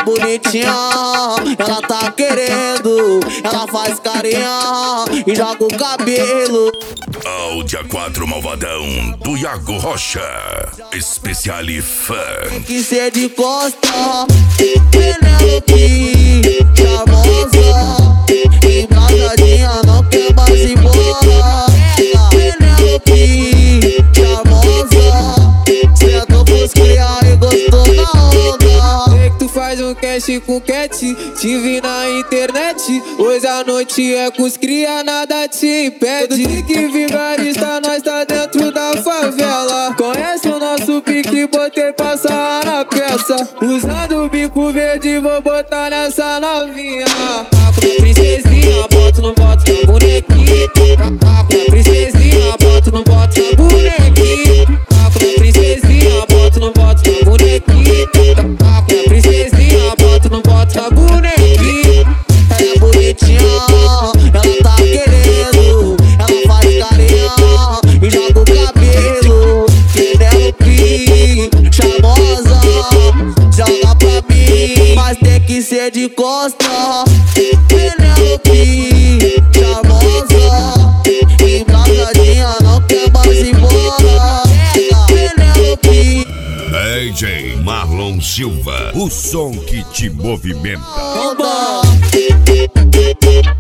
bonitinha, ela tá querendo, ela faz carinha e joga o cabelo. Ao dia 4 Malvadão do Iago Rocha, Especiale Fã. Tem que ser de costa, Penélope, charmosa, embrasadinha, não quer mais ir embora. Penélope, charmosa, sentou pros cria e gostou na onda. Sei que tu faz um cast com Cat, te vi na internet. Hoje a noite é com os cria, nada te impede. Que vigarista, nós tá dentro da favela. Conhece o nosso pique, botei passar na peça. Usando o bico verde, vou botar nessa novinha. Princesinha, boto, não boto na bonequinha. Princesinha, boto, não boto na bonequinha. Princesinha, boto, não boto na bonequinha. Princesinha, boto, não boto na bonequinha. Ela é bonitinha, ela tá querendo, ela faz carinha e joga o cabelo. Penélope, charmosa, joga pra mim, mas tem que ser de costa. Penélope, charmosa, embrasadinha, não quer mais ir embora. Penélope, DJ Marlon Silva, o som que te movimenta. onda.